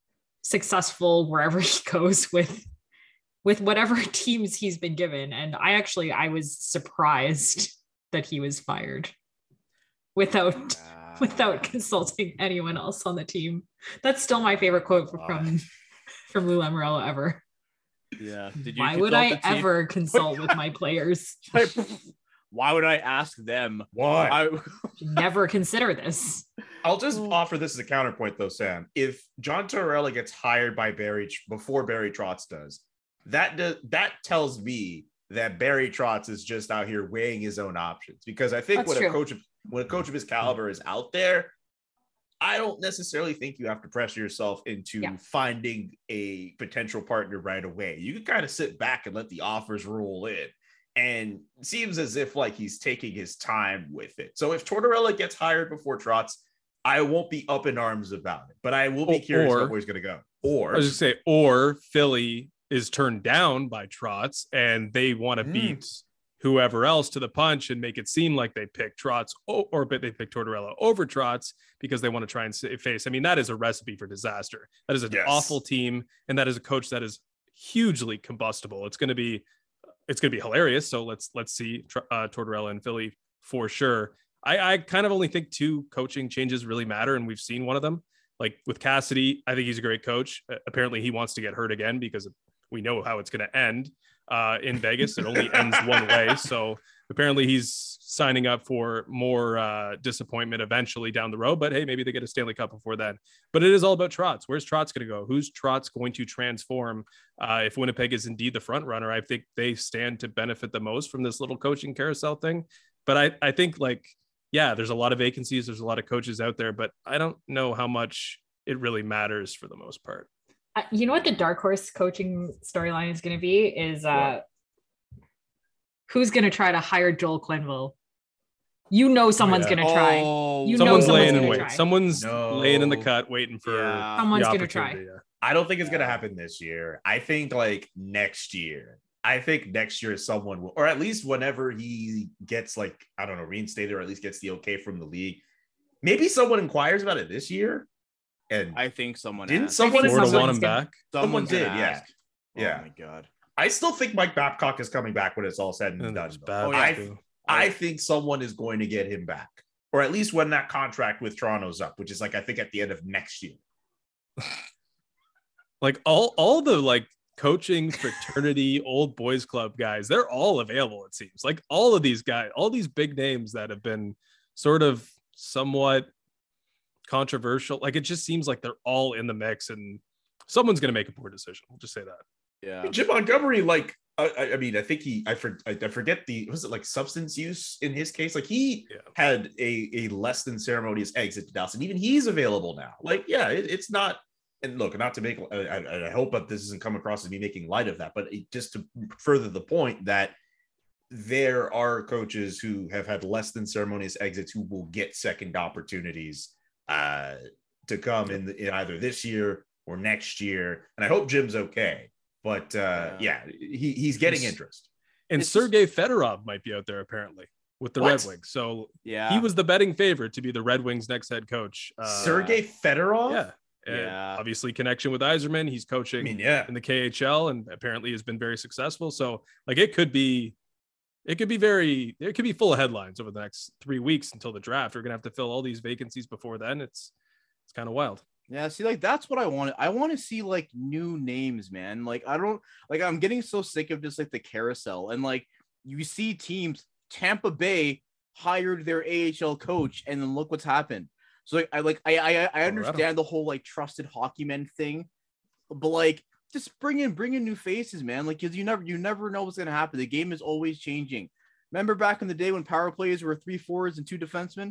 successful wherever he goes with. with whatever teams he's been given. And I actually, I was surprised that he was fired without, uh, without consulting anyone else on the team. That's still my favorite quote from, from, from Lou Lamoriello ever. Yeah. Did you Why would I ever consult with my players? Why would I ask them? Why? I... Never consider this. I'll just offer this as a counterpoint though, Sam. If John Tortorella gets hired by Barry before Barry Trotz does, That does, that tells me that Barry Trotz is just out here weighing his own options, because I think That's when true. a coach of, when a coach of his caliber is out there, I don't necessarily think you have to pressure yourself into yeah. finding a potential partner right away. You can kind of sit back and let the offers roll in, and it seems as if like he's taking his time with it. So if Tortorella gets hired before Trotz, I won't be up in arms about it, but I will be curious or, about where he's going to go. Or I was just say, or Philly is turned down by Trotz and they want to mm. beat whoever else to the punch and make it seem like they picked Trotz or, or they picked Tortorella over Trotz because they want to try and face. I mean, that is a recipe for disaster. That is an yes. awful team. And that is a coach that is hugely combustible. It's going to be, it's going to be hilarious. So let's, let's see uh, Tortorella in Philly for sure. I, I kind of only think two coaching changes really matter. And we've seen one of them. Like with Cassidy, I think he's a great coach. Uh, apparently he wants to get hurt again because of we know how it's going to end uh, in Vegas. It only ends one way. So apparently he's signing up for more uh, disappointment eventually down the road. But hey, maybe they get a Stanley Cup before then. But it is all about Trotz. Where's Trotz going to go? Who's Trotz going to transform? Uh, if Winnipeg is indeed the front runner, I think they stand to benefit the most from this little coaching carousel thing. But I, I think like, yeah, there's a lot of vacancies. There's a lot of coaches out there, but I don't know how much it really matters for the most part. Uh, you know what the dark horse coaching storyline is going to be is uh, who's going to try to hire Joel Quenneville? You know someone's Oh, yeah. going to try. Oh, You know Someone's someone's laying in gonna wait. try. Someone's No. laying in the cut, waiting for Yeah. the Someone's gonna try. opportunity, yeah. I don't think it's Yeah. going to happen this year. I think like next year. I think next year someone will, or at least whenever he gets like, I don't know, reinstated or at least gets the okay from the league. Maybe someone inquires about it this year. And I think someone didn't asked. someone, think Florida someone's want him gonna- back. someone Someone's did, gonna yeah. ask. Yeah. Oh my god. I still think Mike Babcock is coming back when it's all said and And done. that's though. bad. Oh, yeah. I, too. I think someone is going to get him back, or at least when that contract with Toronto's up, which is like, I think at the end of next year. Like all, all the like coaching fraternity, old boys club guys, they're all available. It seems like all of these guys, all these big names that have been sort of somewhat controversial. Like it just seems like they're all in the mix, and someone's going to make a poor decision. We'll just say that. Yeah. Jim Montgomery, like, I, I- I mean, I think he, I, for, I, I forget the, was it like substance use in his case? Like he Yeah. had a, a less than ceremonious exit to Dallas, and even he's available now. Like, yeah, it, it's not, and look, not to make, I, I, I hope that this doesn't come across as me making light of that, but it, just to further the point that there are coaches who have had less than ceremonious exits who will get second opportunities uh, to come in, the, in either this year or next year. And I hope Jim's okay. But uh, yeah, he, he's getting He's- interest. And It's- Sergei Fedorov might be out there apparently with the What? Red Wings. So Yeah. he was the betting favorite to be the Red Wings' next head coach. Uh, Sergei Fedorov? Yeah. And Yeah. obviously connection with Yzerman. He's coaching I mean, yeah. in the K H L and apparently has been very successful. So like it could be, it could be very, it could be full of headlines over the next three weeks until the draft. We're going to have to fill all these vacancies before then. It's, it's kind of wild. Yeah, see, like that's what I want. I want to see like new names, man. Like I don't like I'm getting so sick of just like the carousel and like you see teams. Tampa Bay hired their A H L coach, and then look what's happened. So like I like I I, I understand the whole like trusted hockey men thing, but like just bring in bring in new faces, man. Like because you never you never know what's gonna happen. The game is always changing. Remember back in the day when power plays were three forwards and two defensemen?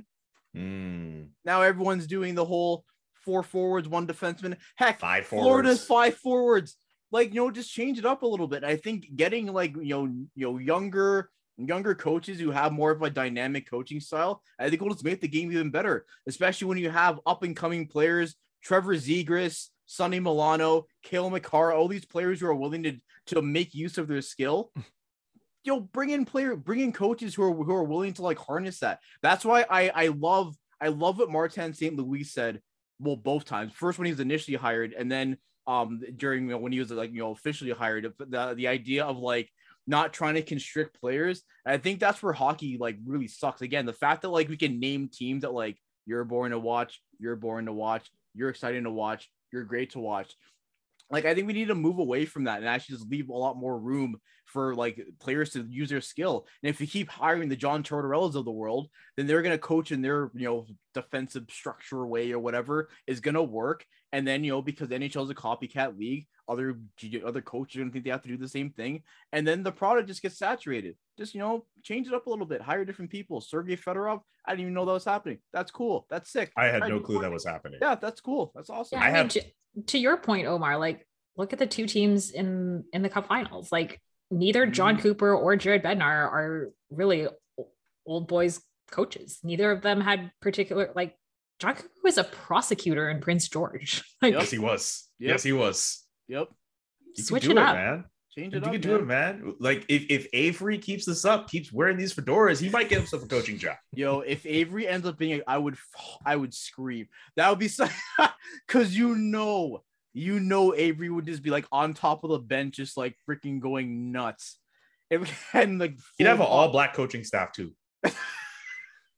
Mm, Now everyone's doing the whole four forwards, one defenseman. Heck, five Florida's forwards. five forwards. Like, you know, just change it up a little bit. I think getting like, you know, you know, younger, younger coaches who have more of a dynamic coaching style, I think will just make the game even better, especially when you have up and coming players, Trevor Zegras, Sonny Milano, Cale Makar, all these players who are willing to, to make use of their skill. You know, bring in player, bring in coaches who are who are willing to like harness that. That's why I I love I love what Martin Saint Louis said. Well, both times. First when he was initially hired, and then um during you know, when he was like you know officially hired. The the idea of like not trying to constrict players. And I think that's where hockey like really sucks. Again, the fact that like we can name teams that like you're boring to watch, you're boring to watch, you're exciting to watch, you're great to watch. Like, I think we need to move away from that and actually just leave a lot more room for like players to use their skill. And if you keep hiring the John Tortorellas of the world, then they're going to coach in their, you know, defensive structure way or whatever is going to work. And then, you know, because the N H L is a copycat league, other, other coaches are going to think they have to do the same thing. And then the product just gets saturated. Just, you know, change it up a little bit, hire different people. Sergei Fedorov, I didn't even know that was happening. That's cool. That's sick. I had Right. no clue that was happening. Yeah, that's cool. That's awesome. Yeah, I, I mean, have- to, to your point, Omar, like look at the two teams in in the cup finals. Like neither John Mhm. Cooper or Jared Bednar are really o- old boys coaches. Neither of them had particular like John Cooper was a prosecutor in Prince George. Like Yes, he was. Yep. Yes, he was. Yep. You Switch can do it it, up. man. Change You it can up. do it, man. Like if, if Avery keeps this up, keeps wearing these fedoras, he might get himself a coaching job. Yo, if Avery ends up being, I would, I would scream. That would be so, because you know, you know, Avery would just be like on top of the bench, just like freaking going nuts. If and like He'd have an full all on- black coaching staff too.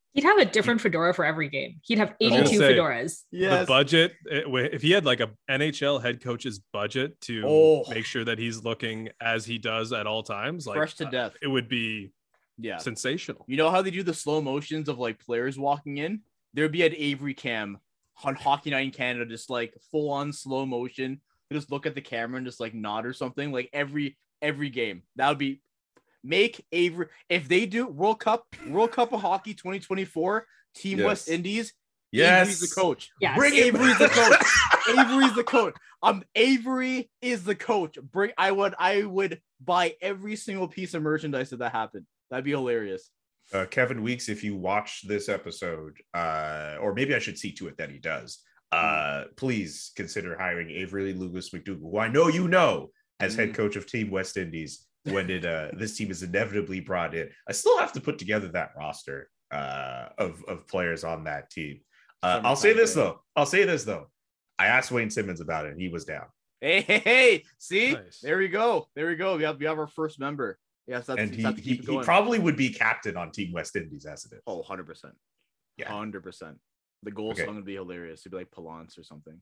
He'd have a different fedora for every game. He'd have I was gonna eighty-two say, fedoras. Yes. The budget, it- if he had like a N H L head coach's budget to Oh. make sure that he's looking as he does at all times, like Fresh to uh, death. it would be Yeah. sensational. You know how they do the slow motions of like players walking in? There'd be an Avery cam on Hockey Night in Canada, just like full on slow motion. You just look at the camera and just like nod or something. Like every every game. That would be make Avery. If they do World Cup, World Cup of Hockey twenty twenty-four, Team Yes. West Indies, Yes. Avery's the coach. Yes. Bring it Avery's the back. coach. Avery's the coach. Um, Avery is the coach. Bring. I would. I would buy every single piece of merchandise if that happened. That'd be hilarious. Uh, Kevin Weeks, if you watch this episode, uh, or maybe I should see to it that he does, uh, please consider hiring Avery Lucas McDougall, who I know you know as head coach of Team West Indies when it uh, this team is inevitably brought in. I still have to put together that roster uh, of, of players on that team. Uh, I'll say this, though. I'll say this, though. I asked Wayne Simmons about it, and he was down. Hey, hey, hey. See, Nice. there we go. There we go. We have we have our first member. Yes, that's And he, that's he, he probably would be captain on Team West Indies as it is. oh, one hundred percent. Yeah. one hundred percent. The goal Okay. song would be hilarious. It'd be like Palance or something.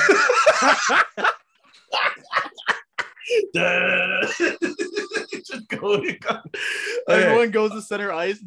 Just go, go. Everyone goes to center ice.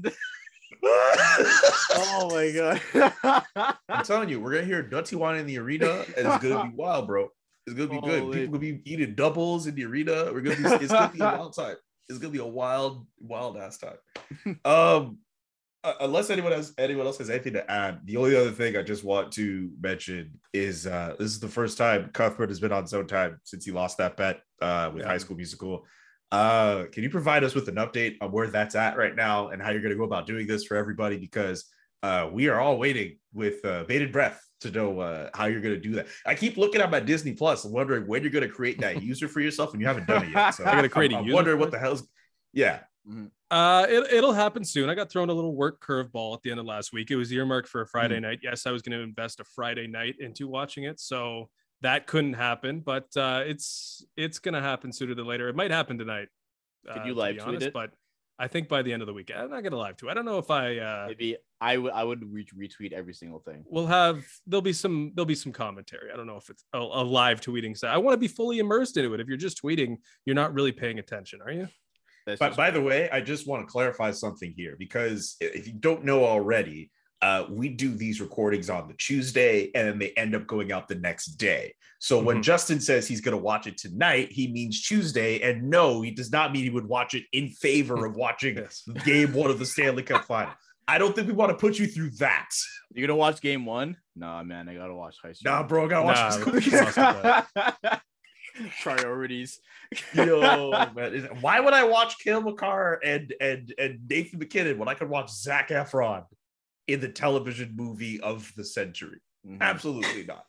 Oh my god. I'm telling you, we're gonna hear Dutty Wine in the arena, and it's gonna be wild, bro. It's gonna be good. Holy- People gonna be eating doubles in the arena. We're gonna be. It's gonna be a wild time. It's gonna be a wild, wild ass time. Um, uh, unless anyone has anyone else has anything to add, the only other thing I just want to mention is uh, this is the first time Cuthbert has been on Zone Time since he lost that bet uh, with Yeah. High School Musical. Uh, can you provide us with an update on where that's at right now and how you're going to go about doing this for everybody? Because uh, we are all waiting with uh, bated breath to know uh, how you're going to do that. I keep looking at my Disney Plus and wondering when you're going to create that user for yourself, and you haven't done it yet. So I gotta create a I'm, I'm user wondering for what it? the hell's yeah. Uh, it, it'll happen soon. I got thrown a little work curveball at the end of last week. It was earmarked for a Friday Mm. night. Yes, I was going to invest a Friday night into watching it, so that couldn't happen. But uh, it's it's going to happen sooner than later. It might happen tonight. Could uh, you to live be tweet honest, it? But I think by the end of the week, I'm not going to live tweet. I don't know if I. Uh, Maybe I would I would re- retweet every single thing. we'll have there'll be some there'll be some commentary. I don't know if it's a, a live tweeting side. I want to be fully immersed into it. If you're just tweeting, you're not really paying attention, are you? That's But just- by the way, I just want to clarify something here, because if you don't know already, uh, we do these recordings on the Tuesday and then they end up going out the next day. So when Mhm. Justin says he's going to watch it tonight, he means Tuesday. And no, he does not mean he would watch it in favor of watching Yes. game one of the Stanley Cup final. I don't think we want to put you through that. You gonna watch game one? Nah, man, I gotta watch high school. Nah, bro, I got to watch Nah, this. Awesome. Priorities. Yo, man. Is- Why would I watch Cale Makar and, and, and Nathan McKinnon when I could watch Zac Efron in the television movie of the century? Mhm. Absolutely not.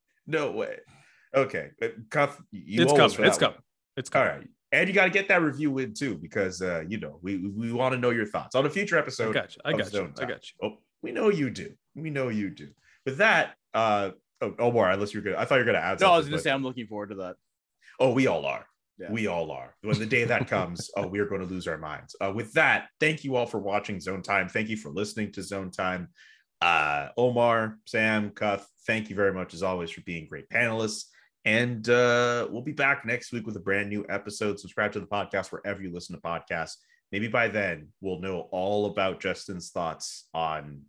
No way. Okay. uh, Cuff, you It's owe us coming. for It's that one. coming. It's All coming. right. And you got to get that review in too, because, uh, you know, we, we want to know your thoughts on a future I episode. got you. I of got you. Zone I Time. got you. Oh, we know you do. We know you do. With that, uh, oh, Omar, unless you're good. I thought you were going to add No, I was something, gonna but- say I'm looking forward to that. Oh, we all are. Yeah. We all are. When the day that comes, oh, we are going to lose our minds. Uh, with that, thank you all for watching Zone Time. Thank you for listening to Zone Time. Uh, Omar, Sam, Cuff, thank you very much as always for being great panelists. And uh, we'll be back next week with a brand new episode. Subscribe to the podcast wherever you listen to podcasts. Maybe by then we'll know all about Justin's thoughts on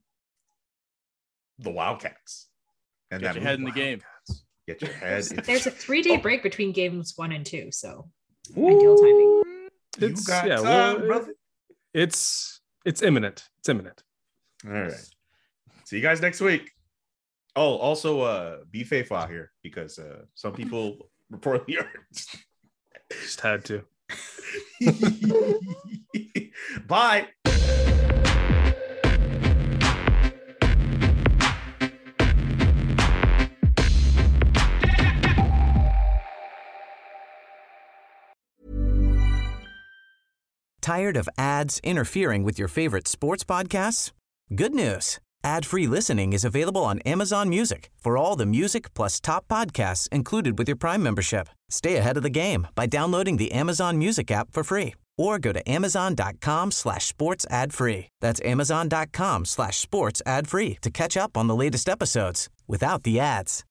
the Wildcats. And Get that your head in the movie, game. Wildcats. Get your head. in- There's a three day Oh. break between games one and two, so ideal timing. You It's got yeah, time, well, brother. it's it's imminent. It's imminent. All right. See you guys next week. Oh, also uh be faithful out here, because uh some people reportedly are. Just had to. Bye. Tired of ads interfering with your favorite sports podcasts? Good news. Ad-free listening is available on Amazon Music for all the music plus top podcasts included with your Prime membership. Stay ahead of the game by downloading the Amazon Music app for free or go to amazon.com slash sports ad free. That's amazon.com slash sports ad free to catch up on the latest episodes without the ads.